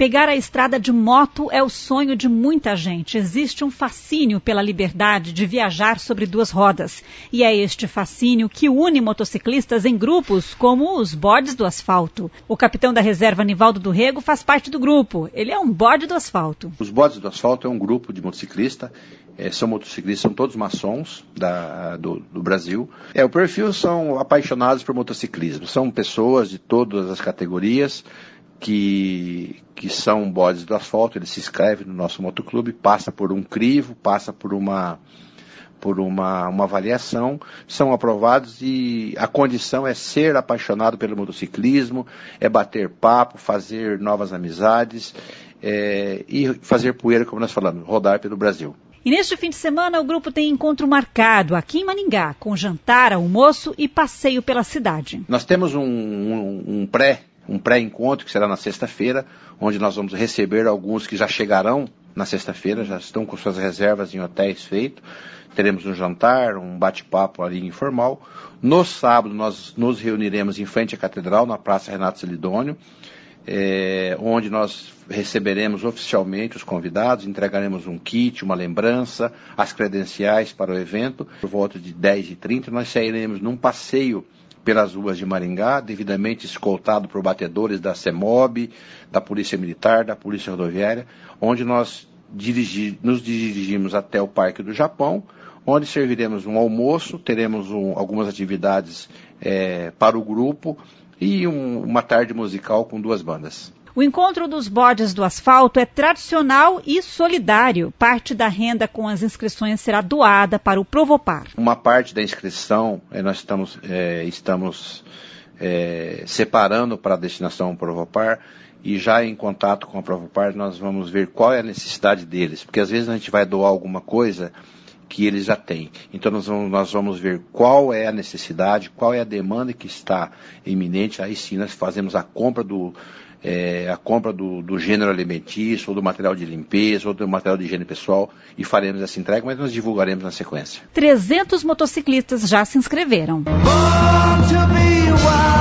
Pegar a estrada de moto é o sonho de muita gente. Existe um fascínio pela liberdade de viajar sobre duas rodas. E é este fascínio que une motociclistas em grupos como os bodes do asfalto. O capitão da reserva, Nivaldo do Rego, faz parte do grupo. Ele é um bode do asfalto. Os bodes do asfalto é um grupo de motociclistas. São motociclistas, são todos maçons do Brasil. O perfil são apaixonados por motociclismo. São pessoas de todas as categorias que são bodes do asfalto. Eles se inscrevem no nosso motoclube, passa por um crivo, passa por uma avaliação, são aprovados e a condição é ser apaixonado pelo motociclismo, é bater papo, fazer novas amizades e fazer poeira, como nós falamos, rodar pelo Brasil. E neste fim de semana o grupo tem encontro marcado aqui em Maringá, com jantar, almoço e passeio pela cidade. Nós temos um pré-encontro que será na sexta-feira, onde nós vamos receber alguns que já chegarão na sexta-feira, já estão com suas reservas em hotéis feitos. Teremos um jantar, um bate-papo ali informal. No sábado nós nos reuniremos em frente à Catedral, na Praça Renato Celidônio, onde nós receberemos oficialmente os convidados, entregaremos um kit, uma lembrança, as credenciais para o evento. Por volta de 10h30 nós sairemos num passeio pelas ruas de Maringá, devidamente escoltado por batedores da CEMOB, da Polícia Militar, da Polícia Rodoviária, onde nós nos dirigimos até o Parque do Japão, onde serviremos um almoço, teremos algumas atividades para o grupo e uma tarde musical com 2 bandas. O encontro dos bodes do asfalto é tradicional e solidário. Parte da renda com as inscrições será doada para o Provopar. Uma parte da inscrição nós estamos separando para a destinação Provopar, e já em contato com a Provopar nós vamos ver qual é a necessidade deles, porque às vezes a gente vai doar alguma coisa que eles já têm. Então nós vamos ver qual é a necessidade, qual é a demanda que está iminente. Aí sim nós fazemos a compra do gênero alimentício, ou do material de limpeza, ou do material de higiene pessoal, e faremos essa entrega, mas nós divulgaremos na sequência. 300 motociclistas já se inscreveram.